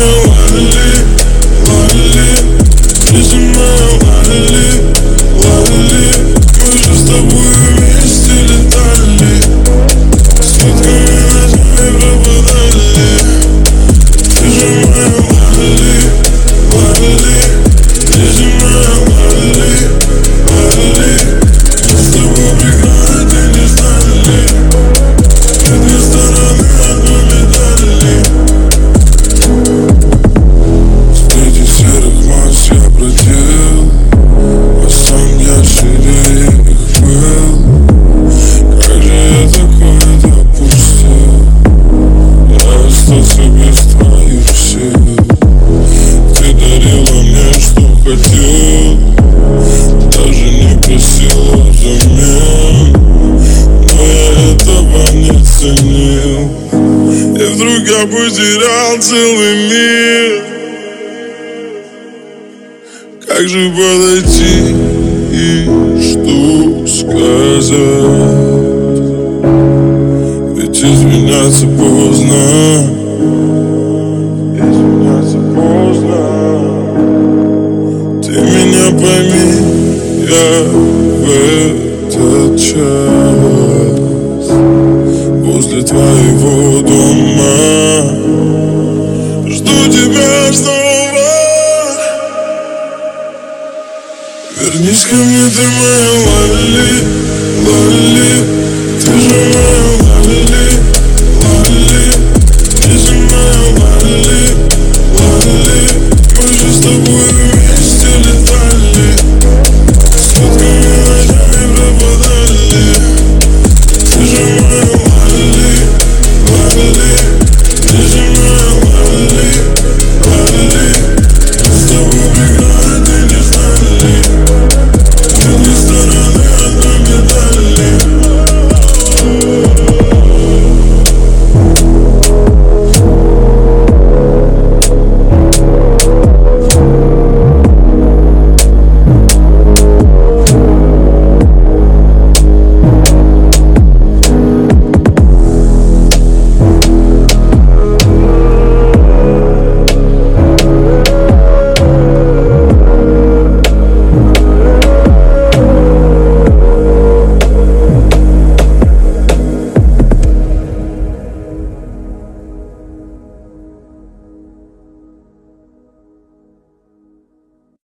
моя Лали, Лали, ты же моя Лали, Лали. Мы же с тобой вместе летали, сутками ночами пропадали. Ты же моя Лали, Лали, ты же моя Лали, Лали. Мы с тобой прекрасно не знали, ты две стороны одной медали. Среди серых масс я бродил, а сам я сильнее их был. Как же я такое допустил? Я остался без твоих сил. Ты дарила мне, что хотел, даже не просила взамен, но я этого не ценил. И вдруг я потерял целый мир. Как же подойти и что сказать? Ведь извиняться поздно, извиняться поздно. Ты меня пойми, я в этот час возле твоего дома жду тебя снова. Вернись ко мне, ты моя Лали, Лали, ты же моя Лали.